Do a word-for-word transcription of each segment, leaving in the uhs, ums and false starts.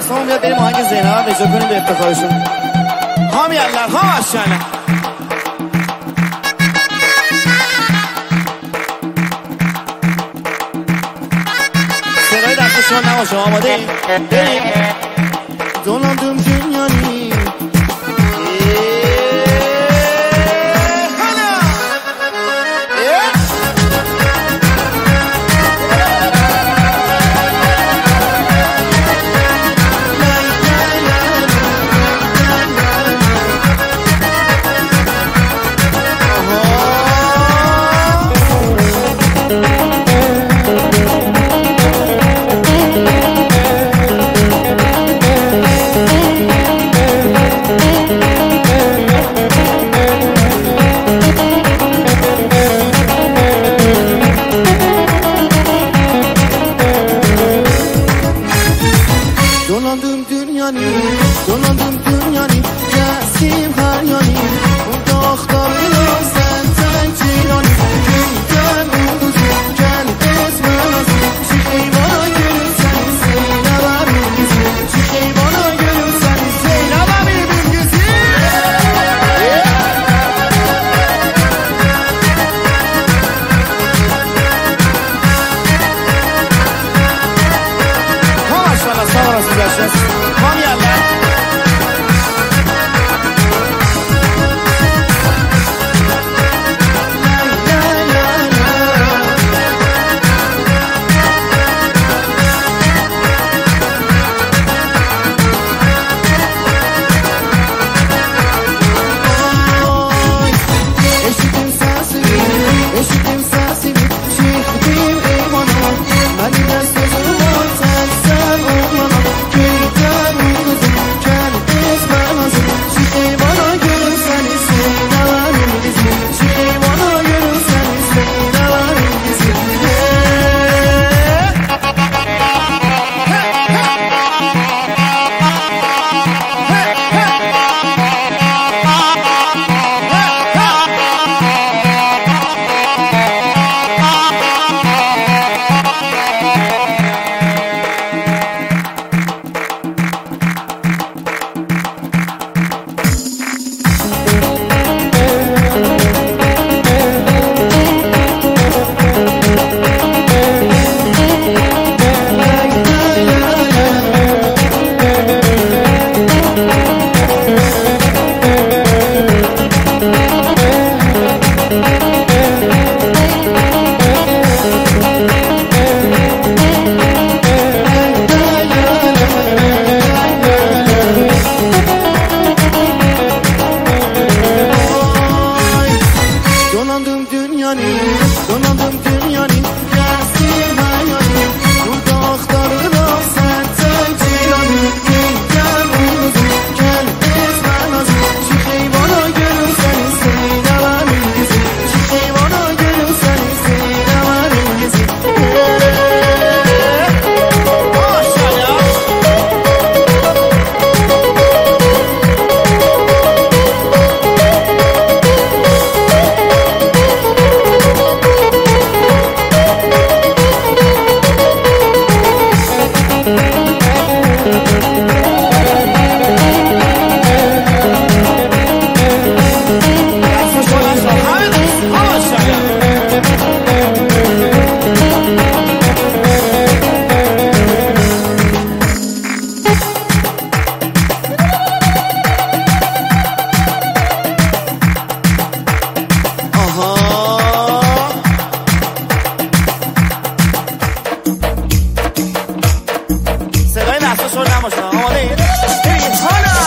دستمون بیاد بریم آهنگ زینب هم اجرا کنیم به افتخارشون. هامی الله ها ماشاءالله. صدای دستشون نباشه. آماده ایم؟ بریم. دونم دنیانی Dolandım dünyani, dolandım dünyani, gezdim her yani. Dağlarına senden cirani, gel ulduzum, gel esmen azim. Çıkay bana gülüm seni, Zeynep abim güzüm. Çıkay bana gülüm seni, Zeynep abim güzüm. Maşallah sağ olasın görüşürüz. Hami Allah. Eşittim sesini, eşittim sesini, çıktım eyvana. Benimle sözüm var, sen sen olmana. Gel ulduzum, gel esmen azim. Çıkay bana gülüm seni, Zeynep abim güzüm. Çıkay bana gülüm seni, Zeynep abim güzüm. Dolandım dünyani, dolandım dünyani, gezdim her yani. Bu dağlarına senden cirani, gel ulduzum, gel esmen azim. Çıkay bana gülüm seni, Zeynep abim güzüm. Çıkay bana gülüm seni, Zeynep abim güzüm. Maşallah. صدای دستش رو نباشه. آماده اید؟ بریم حالا.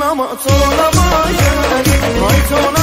ama to'lamagan, ay to'lamagan